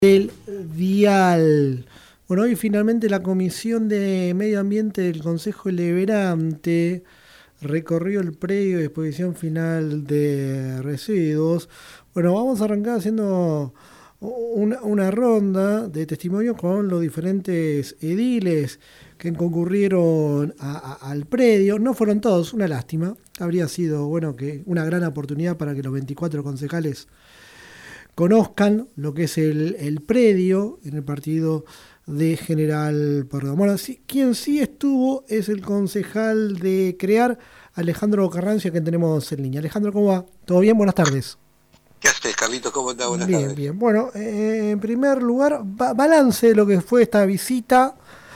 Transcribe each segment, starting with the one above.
Del Dial. Bueno, hoy finalmente la Comisión de Medio Ambiente del Consejo Deliberante recorrió el predio de exposición final de residuos. Bueno, vamos a arrancar haciendo una ronda de testimonios con los diferentes ediles que concurrieron al predio. No fueron todos, una lástima. Habría sido, bueno, que una gran oportunidad para que los 24 concejales conozcan lo que es el predio en el partido de General Perdón. Bueno, sí, quien sí estuvo es el concejal de CREAR, Alejandro Carrancio, que tenemos en línea. Alejandro, ¿cómo va? ¿Todo bien? Buenas tardes. ¿Qué haces, Carlitos? ¿Cómo estás? Buenas Bien, tardes. bien. Bueno, en primer lugar, balance de lo que fue esta visita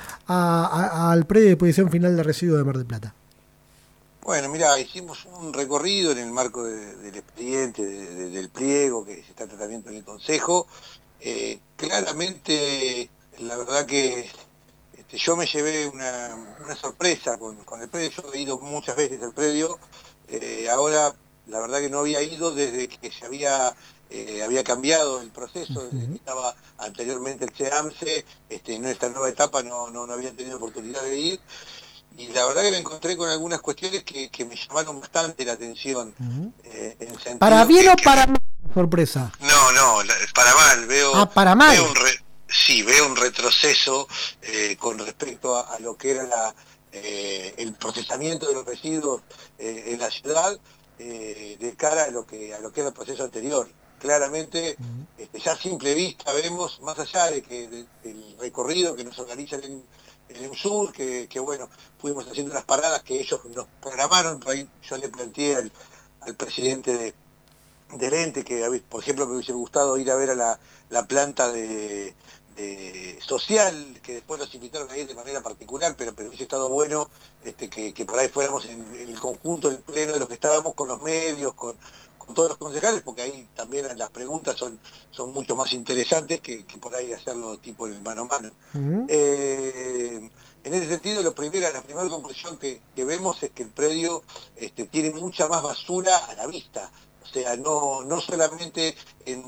al predio de exposición final de residuos de Mar del Plata. Bueno, mira, hicimos un recorrido en el marco del expediente, del pliego que se está tratando en el Consejo. Claramente, la verdad que yo me llevé una sorpresa con el predio. Yo he ido muchas veces al predio. Ahora, la verdad que no había ido desde que había cambiado el proceso, desde que estaba anteriormente el CEAMSE. En esta nueva etapa no había tenido oportunidad de ir. Y la verdad que me encontré con algunas cuestiones que me llamaron bastante la atención, en el ¿Para sentido bien o que para mal? Sorpresa. no, para mal, Ah, para mal. sí, veo un retroceso con respecto a lo que era el procesamiento de los residuos en la ciudad, de cara a lo que era el proceso anterior. Claramente, ya a simple vista vemos, más allá del recorrido que nos organiza el EMSUR, que bueno, fuimos haciendo las paradas que ellos nos programaron. Por ahí yo le planteé al presidente del ente, por ejemplo, me hubiese gustado ir a ver a la planta de social, que después nos invitaron a ir de manera particular, pero hubiese estado bueno que por ahí fuéramos en el conjunto, el pleno de los que estábamos, con los medios, con todos los concejales, porque ahí también las preguntas son mucho más interesantes que por ahí hacerlo tipo en el mano a mano. En ese sentido, la primera conclusión que vemos es que el predio tiene mucha más basura a la vista. O sea, no solamente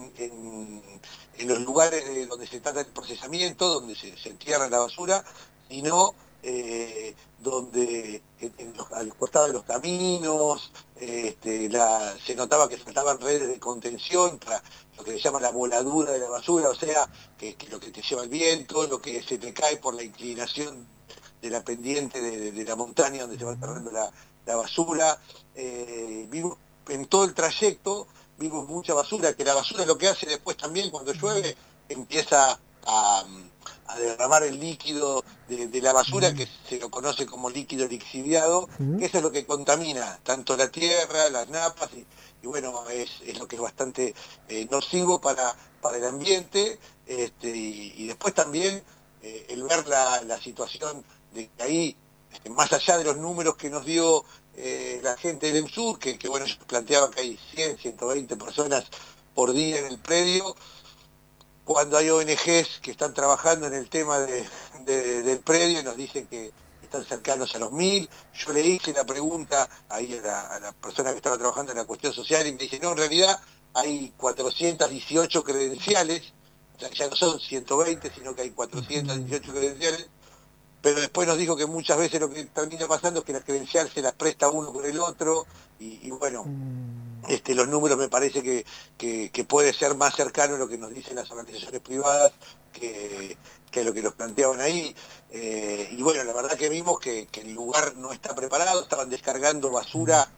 en los lugares donde se trata el procesamiento, donde se entierra la basura, sino donde a los costados de los caminos. Se notaba que faltaban redes de contención para lo que se llama la voladura de la basura, o sea, que lo que te lleva el viento, lo que se te cae por la inclinación de la pendiente de la montaña donde se va enterrando la basura. Vimos en todo el trayecto, vimos mucha basura, que la basura lo que hace después también cuando llueve, empieza a derramar el líquido de la basura, que se lo conoce como líquido lixiviado, que eso es lo que contamina tanto la tierra, las napas, y bueno, es lo que es bastante nocivo para el ambiente. Y después también el ver la situación de que ahí, más allá de los números que nos dio la gente del EMSUR, que bueno, ellos planteaban que hay 100, 120 personas por día en el predio, cuando hay ONGs que están trabajando en el tema del predio y nos dicen que están cercanos a los 1000. Yo le hice la pregunta ahí a la persona que estaba trabajando en la cuestión social y me dice, no, en realidad hay 418 credenciales, o sea, ya no son 120, sino que hay 418 credenciales. Pero después nos dijo que muchas veces lo que termina pasando es que la credencial se las presta uno por el otro, y bueno, los números me parece que puede ser más cercano a lo que nos dicen las organizaciones privadas que a lo que nos planteaban ahí. Y bueno, la verdad que vimos que el lugar no está preparado. Estaban descargando basura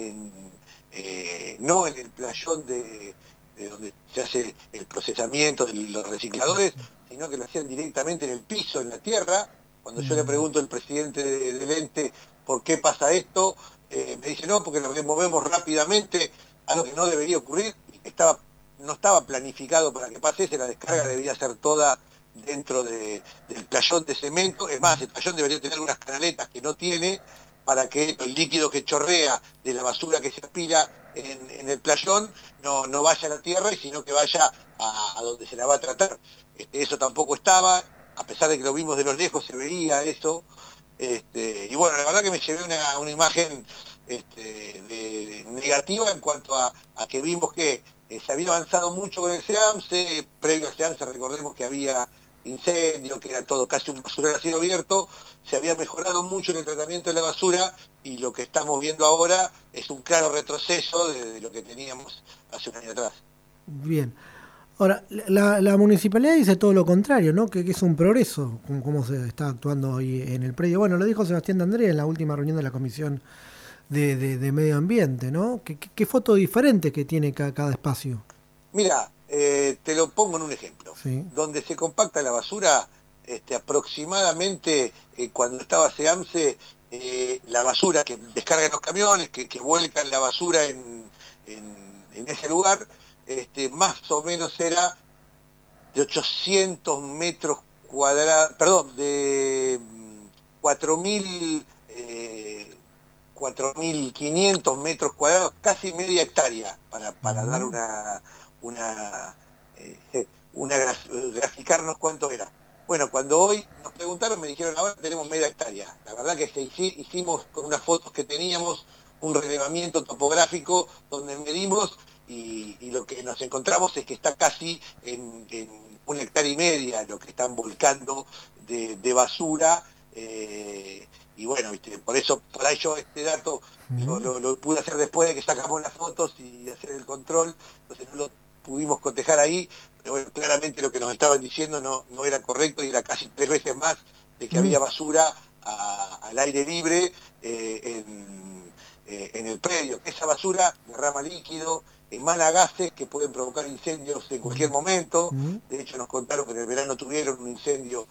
no en el playón de donde se hace el procesamiento de los recicladores, sino que lo hacían directamente en el piso, en la tierra. Cuando yo le pregunto al presidente del ente por qué pasa esto, me dice, no, porque lo removemos rápidamente, algo que no debería ocurrir, no estaba planificado para que pase eso. La descarga debía ser toda dentro del playón de cemento. Es más, el playón debería tener unas canaletas que no tiene, para que el líquido que chorrea de la basura que se aspira en el playón no vaya a la tierra, sino que vaya a donde se la va a tratar. Eso tampoco estaba, a pesar de que lo vimos de los lejos, se veía eso. Y bueno, la verdad que me llevé una imagen negativa en cuanto a que vimos que se había avanzado mucho con el SEAMSE, previo al SEAMSE recordemos que había incendio, que era todo casi un basurero a cielo abierto, se había mejorado mucho en el tratamiento de la basura y lo que estamos viendo ahora es un claro retroceso de lo que teníamos hace un año atrás. Bien. Ahora, la municipalidad dice todo lo contrario, ¿no? Que es un progreso, cómo se está actuando hoy en el predio. Bueno, lo dijo Sebastián de Andrés en la última reunión de la Comisión de Medio Ambiente, ¿no? ¿Qué foto diferente que tiene cada espacio? Mira, te lo pongo en un ejemplo. Sí. Donde se compacta la basura, aproximadamente cuando estaba SEAMSE, la basura que descargan los camiones, que vuelcan la basura en ese lugar, más o menos era de 800 metros cuadrados, perdón, de 4.000, 4.500 metros cuadrados, casi media hectárea, para dar una, graficarnos cuánto era. Bueno, cuando hoy nos preguntaron, me dijeron, ahora tenemos media hectárea. La verdad que hicimos con unas fotos que teníamos un relevamiento topográfico donde medimos y lo que nos encontramos es que está casi en 1,5 hectáreas lo que están volcando de basura. Y bueno, por eso, por ahí yo este dato lo pude hacer después de que sacamos las fotos y hacer el control, entonces no lo pudimos cotejar ahí, pero bueno, claramente lo que nos estaban diciendo no era correcto y era casi 3 veces más de que había basura al aire libre en el predio. Esa basura derrama líquido, emana gases que pueden provocar incendios en cualquier momento. De hecho nos contaron que en el verano tuvieron un incendio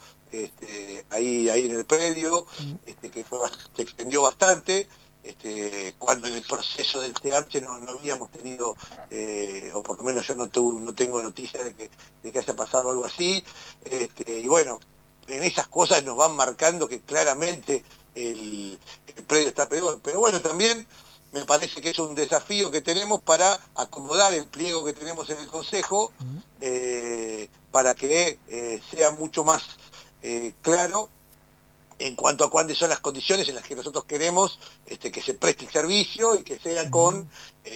ahí en el predio, que se extendió bastante. Cuando en el proceso del TH no habíamos tenido, o por lo menos yo no tengo noticia de que haya pasado algo así. Y bueno, en esas cosas nos van marcando que claramente el predio está peor. Pero bueno, también me parece que es un desafío que tenemos para acomodar el pliego que tenemos en el Consejo, para que sea mucho más claro en cuanto a cuáles son las condiciones en las que nosotros queremos que se preste el servicio y que sea con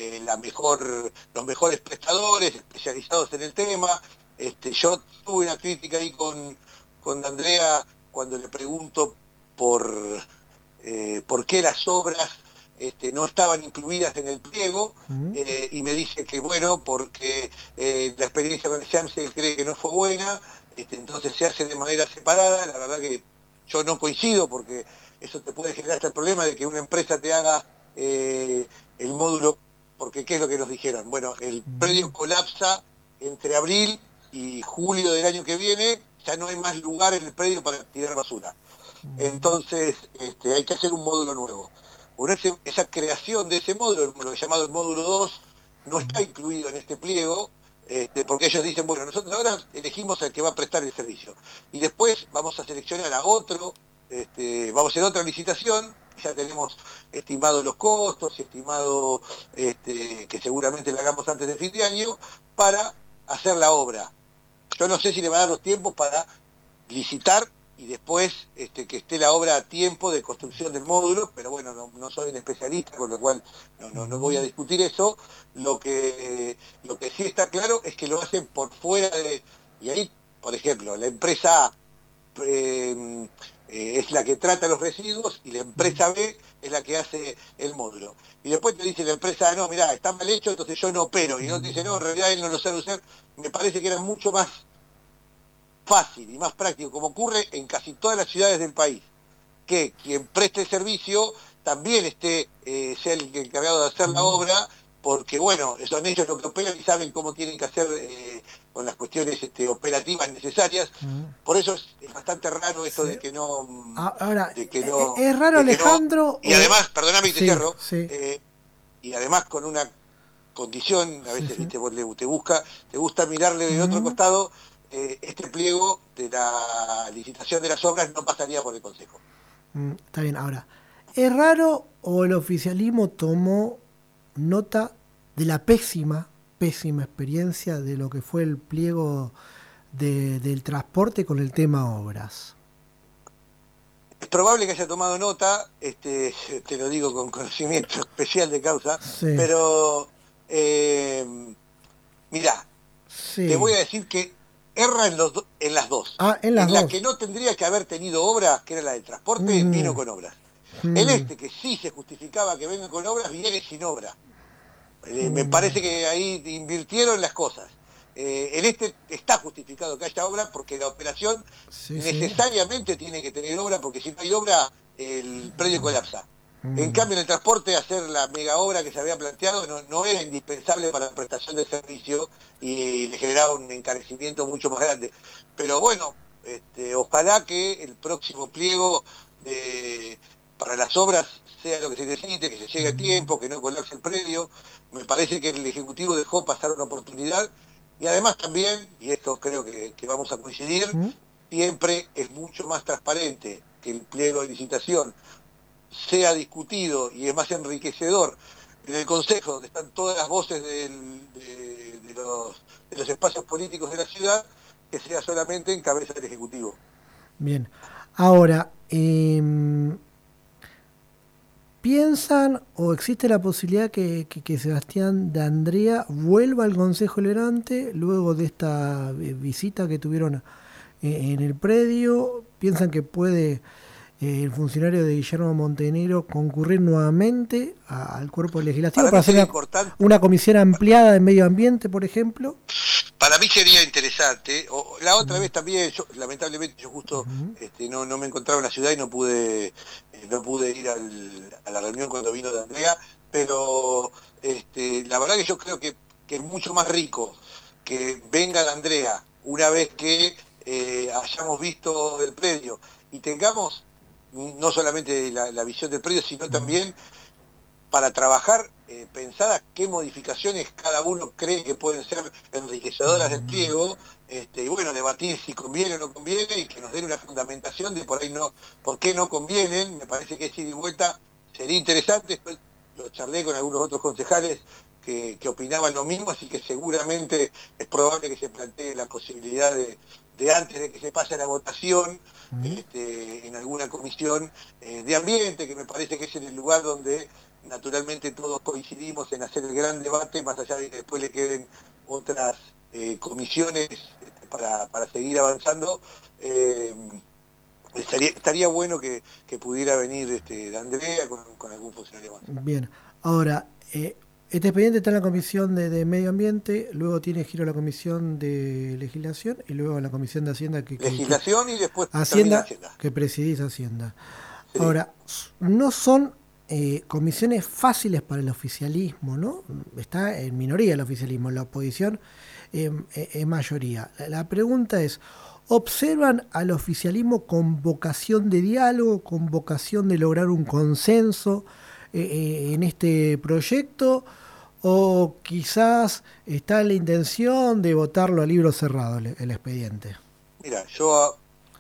los mejores prestadores especializados en el tema. Yo tuve una crítica ahí con Andrea cuando le pregunto por qué las obras no estaban incluidas en el pliego, y me dice que bueno, porque la experiencia con el SEAMSE cree que no fue buena, entonces se hace de manera separada. La verdad que yo no coincido, porque eso te puede generar hasta el problema de que una empresa te haga el módulo, porque ¿qué es lo que nos dijeron? Bueno, el predio colapsa entre abril y julio del año que viene, ya no hay más lugar en el predio para tirar basura. Entonces hay que hacer un módulo nuevo. Bueno, esa creación de ese módulo, lo llamado el módulo 2, no está incluido en este pliego, porque ellos dicen, bueno, nosotros ahora elegimos al que va a prestar el servicio y después vamos a seleccionar a otro, vamos a hacer otra licitación, ya tenemos estimados los costos, estimado que seguramente la hagamos antes de fin de año, para hacer la obra. Yo no sé si le van a dar los tiempos para licitar y después que esté la obra a tiempo de construcción del módulo, pero bueno, no soy un especialista, con lo cual no voy a discutir eso. Lo que sí está claro es que lo hacen por fuera y ahí, por ejemplo, la empresa A es la que trata los residuos y la empresa B es la que hace el módulo. Y después te dice la empresa A, no, mirá, está mal hecho, entonces yo no opero. Y no te dice, no, en realidad él no lo sabe usar. Me parece que era mucho más fácil y más práctico, como ocurre en casi todas las ciudades del país, que quien preste el servicio también sea el encargado de hacer la obra, porque bueno, son ellos los que operan y saben cómo tienen que hacer con las cuestiones operativas necesarias. Por eso es bastante raro esto de que no... Ahora, de que no es raro, de que Alejandro... no, y además, perdóname y te cierro, Sí. Y además con una condición, a veces te gusta mirarle del otro costado, este pliego de la licitación de las obras no pasaría por el Consejo. Está bien, ahora, ¿es raro o el oficialismo tomó nota de la pésima experiencia de lo que fue el pliego del transporte con el tema obras? Es probable que haya tomado nota, te lo digo con conocimiento especial de causa, pero Mirá, Sí. te voy a decir que erra en las dos. Ah, en las En la dos. que no tendría que haber tenido obras, que era la del transporte, vino Mm, con obras. En mm, este, que sí se justificaba que venga con obras, viene sin obra. Me mm. parece que ahí invirtieron las cosas. En este está justificado que haya obra porque la operación Sí, sí. necesariamente tiene que tener obra, porque si no hay obra, el predio colapsa. En Mm, cambio, en el transporte, hacer la mega obra que se había planteado no era indispensable para la prestación del servicio y le generaba un encarecimiento mucho más grande. Pero bueno, ojalá que el próximo pliego para las obras sea lo que se necesite, que se llegue a tiempo, que no colapse el predio. Me parece que el Ejecutivo dejó pasar una oportunidad y además también, y esto creo que vamos a coincidir, mm. siempre es mucho más transparente que el pliego de licitación sea discutido y es más enriquecedor en el Consejo, donde están todas las voces de los espacios políticos de la ciudad, que sea solamente en cabeza del Ejecutivo. Bien. Ahora, ¿piensan o existe la posibilidad que Sebastián de Andrea vuelva al Consejo Deliberante luego de esta visita que tuvieron en el predio? ¿Piensan que puede el funcionario de Guillermo Montenegro concurrir nuevamente al cuerpo legislativo Para para mí hacer sería importante. una comisión ampliada de medio ambiente, por ejemplo? Para mí sería interesante. La otra Mm, vez también, lamentablemente, yo justo ujú, no me encontraba en la ciudad y no pude ir a la reunión cuando vino de Andrea, pero la verdad que yo creo que es mucho más rico que venga de Andrea una vez que hayamos visto el predio y tengamos no solamente la visión del predio, sino mm, también para trabajar pensadas qué modificaciones cada uno cree que pueden ser enriquecedoras del mm, pliego, y bueno, debatir si conviene o no conviene y que nos den una fundamentación de por ahí no, por qué no convienen. Me parece que ese ida y vuelta sería interesante. Después lo charlé con algunos otros concejales que opinaban lo mismo, así que seguramente es probable que se plantee la posibilidad de antes de que se pase a la votación, mm. en alguna comisión de ambiente, que me parece que es en el lugar donde naturalmente todos coincidimos en hacer el gran debate, más allá de que después le queden otras comisiones para seguir avanzando. eh, estaría bueno que pudiera venir de Andrea con algún funcionario más. Bien, ahora, este expediente está en la Comisión de Medio Ambiente, luego tiene giro a la Comisión de Legislación y luego a la Comisión de Hacienda Legislación y después termina Hacienda Hacienda. que presidís Hacienda. Sí. Ahora, no son comisiones fáciles para el oficialismo, ¿no? Está en minoría el oficialismo, la oposición es mayoría. La pregunta es, ¿observan al oficialismo con vocación de diálogo, con vocación de lograr un consenso en este proyecto? ¿O quizás está la intención de votarlo a libro cerrado el expediente? Mira, yo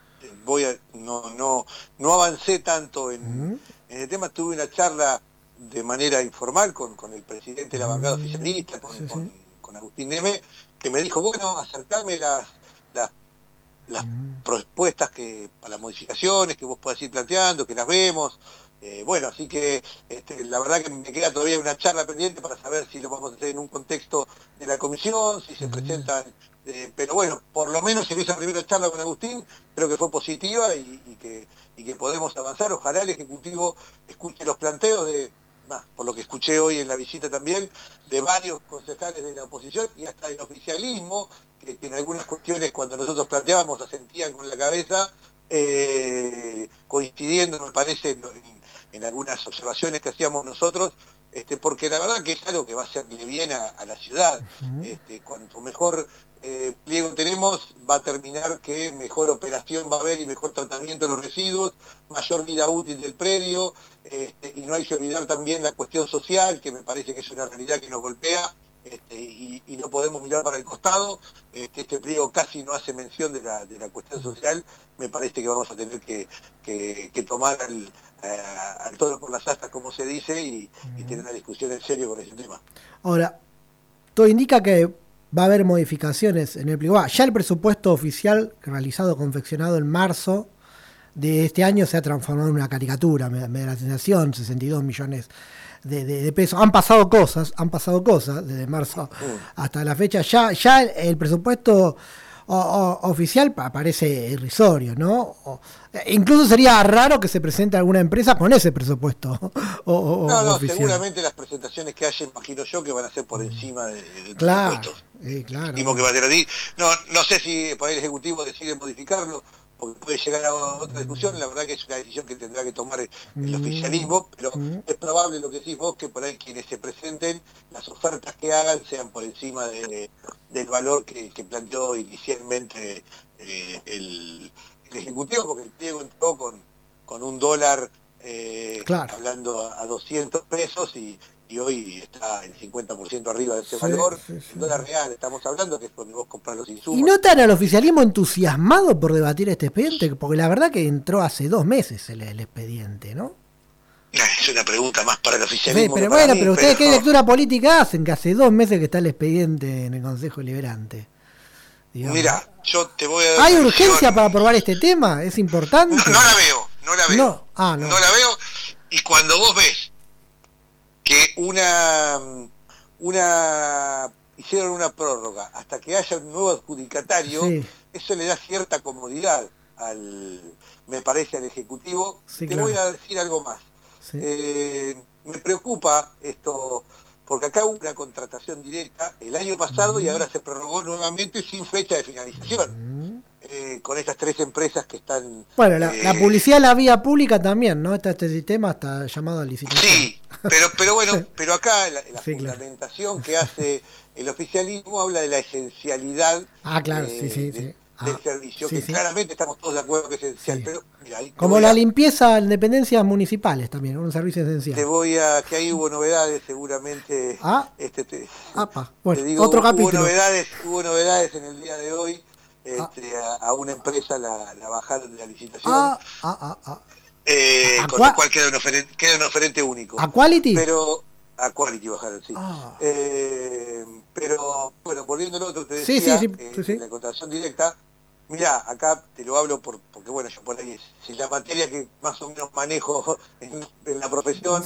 no avancé tanto ¿Mm? en el tema, tuve una charla de manera informal con el presidente de la bancada Mm, oficialista, sí, sí. con Agustín Neme, que me dijo, bueno, acercarme las, las Mm, propuestas para las modificaciones que vos puedas ir planteando, que las vemos. Bueno, así que la verdad que me queda todavía una charla pendiente para saber si lo vamos a hacer en un contexto de la comisión, si se mm, presentan, pero bueno, por lo menos en esa primera charla con Agustín creo que fue positiva y que podemos avanzar. Ojalá el Ejecutivo escuche los planteos por lo que escuché hoy en la visita también, de varios concejales de la oposición y hasta del oficialismo, que en algunas cuestiones cuando nosotros planteábamos asentían con la cabeza, coincidiendo, me parece, en algunas observaciones que hacíamos nosotros, porque la verdad que es algo que va a hacerle bien a la ciudad. mm. Cuanto mejor pliego tenemos, va a terminar que mejor operación va a haber y mejor tratamiento de los residuos, mayor vida útil del predio, y no hay que olvidar también la cuestión social, que me parece que es una realidad que nos golpea, y no podemos mirar para el costado. Este pliego casi no hace mención de la cuestión social. Me parece que vamos a tener que tomar al toro por las astas, como se dice, y tener una discusión en serio con ese tema. Ahora, todo indica que va a haber modificaciones en el pliego. Ya el presupuesto oficial realizado, confeccionado en marzo de este año, se ha transformado en una caricatura, me da la sensación, 62 millones de pesos. Han pasado cosas desde marzo hasta la fecha. Ya el presupuesto oficial parece irrisorio, ¿no? Incluso sería raro que se presente alguna empresa con ese presupuesto. No, Oficial. seguramente las presentaciones que haya, imagino yo, que van a ser por encima del Claro, presupuesto. claro. Estimo que va a ser así. No sé si por ahí el Ejecutivo decide modificarlo, porque puede llegar a otra discusión. La verdad que es una decisión que tendrá que tomar el oficialismo, pero es probable lo que decís vos, que por ahí quienes se presenten, las ofertas que hagan sean por encima del valor que planteó inicialmente el Ejecutivo, porque el pliego entró con un dólar Claro. hablando a 200 pesos y hoy está el 50% arriba de ese valor. Sí. El dólar real, estamos hablando, que es donde vos compras los insumos. ¿Y no están al oficialismo entusiasmado por debatir este expediente? Porque la verdad que entró hace 2 meses el expediente, ¿no? Es una pregunta más para el Sí, oficialismo. pero que para bueno, mí, pero ustedes qué lectura política hacen, que hace 2 meses que está el expediente en el Consejo Deliberante. Digamos. Mira, yo te voy a dar ¿Hay una urgencia visión. para aprobar este tema? ¿Es importante? No la veo. No. No la veo. Y cuando vos ves que hicieron una prórroga hasta que haya un nuevo adjudicatario, Sí. eso le da cierta comodidad me parece, al Ejecutivo. Sí, Te claro. voy a decir algo más. Sí. Me preocupa esto, porque acá hubo una contratación directa el año pasado y ahora se prorrogó nuevamente sin fecha de finalización. Con estas 3 empresas que están... Bueno, la publicidad en la vía pública también, ¿no? Este sistema está llamado a licitación. Sí, pero bueno, pero acá la Sí, fundamentación que hace el oficialismo habla de la esencialidad claro, sí. del servicio, sí, que claramente estamos todos de acuerdo que es esencial, Sí. pero mira, ahí Como la limpieza en dependencias municipales también, un servicio esencial. que ahí hubo novedades seguramente. Bueno, te digo, otro hubo capítulo. hubo novedades en el día de hoy. A una empresa la bajaron de la licitación, con lo cual queda un oferente único. ¿A Quality? Pero a Quality bajaron, sí. Pero bueno, volviendo al otro, te decía, la contratación directa. Mirá, acá te lo hablo porque bueno, yo por ahí es la materia que más o menos manejo en la profesión,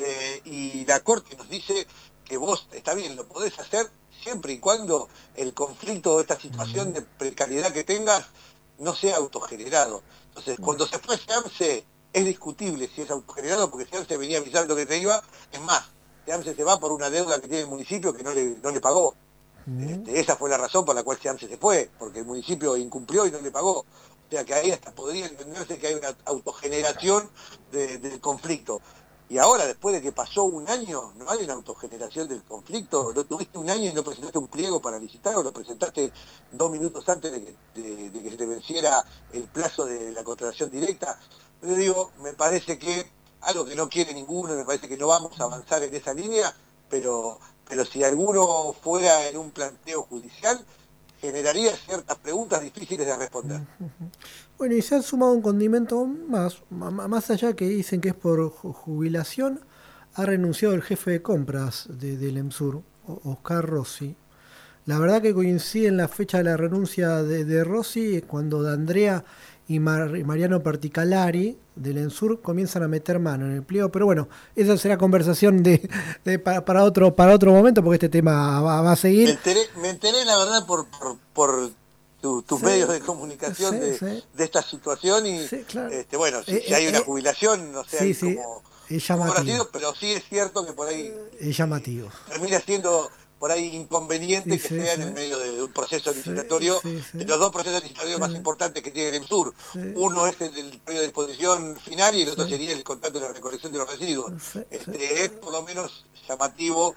y la Corte nos dice que vos, está bien, lo podés hacer siempre y cuando el conflicto o esta situación de precariedad que tengas no sea autogenerado. Entonces, cuando se fue SEAMSE, es discutible si es autogenerado, porque SEAMSE venía avisando que te iba. Es más, SEAMSE se va por una deuda que tiene el municipio que no le pagó. Esa fue la razón por la cual SEAMSE se fue, porque el municipio incumplió y no le pagó. O sea que ahí hasta podría entenderse que hay una autogeneración del conflicto. Y ahora, después de que pasó un año, no hay una autogeneración del conflicto. No tuviste un año y no presentaste un pliego para licitar, o lo presentaste 2 minutos antes de que se te venciera el plazo de la contratación directa. Yo digo, me parece que algo que no quiere ninguno, me parece que no vamos a avanzar en esa línea, pero si alguno fuera en un planteo judicial, generaría ciertas preguntas difíciles de responder. Bueno, y se han sumado un condimento más allá, que dicen que es por jubilación. Ha renunciado el jefe de compras del EMSUR, Oscar Rossi. La verdad que coincide en la fecha de la renuncia de Rossi, cuando D'Andrea y Mariano Particalari del ENSUR comienzan a meter mano en el pliego, pero bueno, esa será conversación para otro momento, porque este tema va a seguir. Me enteré la verdad por tus medios de comunicación de esta situación, y claro. Bueno, si hay una jubilación, no sé, como es llamativo, pero sí es cierto que por ahí es llamativo. Termina siendo por ahí inconveniente que sea en el medio de un proceso licitatorio, de los 2 procesos licitatorios más importantes que tiene el EMSUR. Uno es el del periodo de disposición final y el otro sería el contrato de la recolección de los residuos. Es por lo menos llamativo,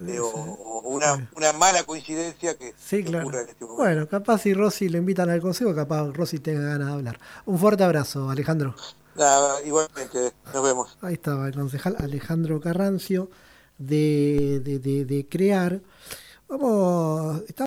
o una mala coincidencia que ocurra en este momento. Bueno, capaz si Rossi le invitan al consejo, capaz Rossi tenga ganas de hablar. Un fuerte abrazo, Alejandro. Igualmente, nos vemos. Ahí estaba el concejal Alejandro Carrancio de CREAR. Vamos,